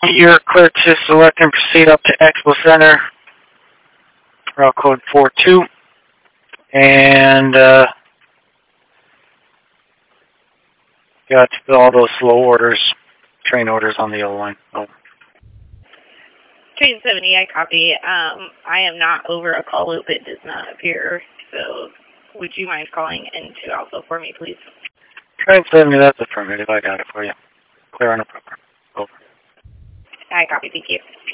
You're clear to select and proceed up to Expo Center, route code 42, and got to fill all those slow orders, train orders on the yellow line. Oh. Train 70, I copy. I am not over a call loop. It does not appear. So would you mind calling into also for me, please? Train 70, that's affirmative. I got it for you. Clear on the proper. Over. I copy. Thank you.